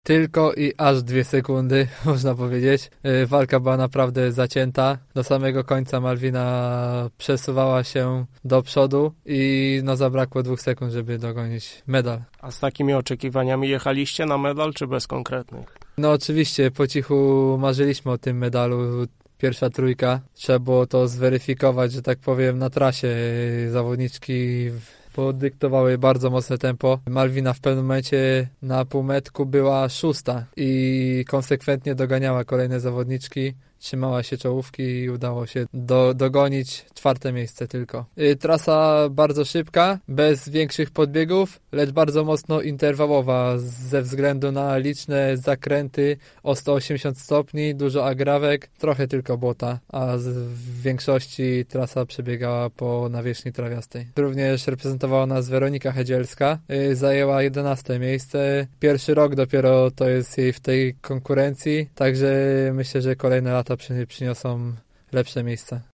tylko i aż 2 sekundy, można powiedzieć. Walka była naprawdę zacięta. Do samego końca Malwina przesuwała się do przodu i zabrakło 2 sekund, żeby dogonić medal. A z takimi oczekiwaniami jechaliście na medal, czy bez konkretnych? No oczywiście, po cichu marzyliśmy o tym medalu. Pierwsza trójka. Trzeba było to zweryfikować, że tak powiem, na trasie. Zawodniczki podyktowały bardzo mocne tempo. Malwina w pewnym momencie na półmetku była 6. i konsekwentnie doganiała kolejne zawodniczki. Trzymała się czołówki i udało się dogonić 4. miejsce tylko. Trasa bardzo szybka, bez większych podbiegów, lecz bardzo mocno interwałowa ze względu na liczne zakręty o 180 stopni, dużo agrawek, trochę tylko błota, a w większości trasa przebiegała po nawierzchni trawiastej. Również reprezentowała nas Weronika Hedzielska, zajęła 11. miejsce. Pierwszy rok dopiero to jest jej w tej konkurencji, także myślę, że kolejne lata przyniosą lepsze miejsca.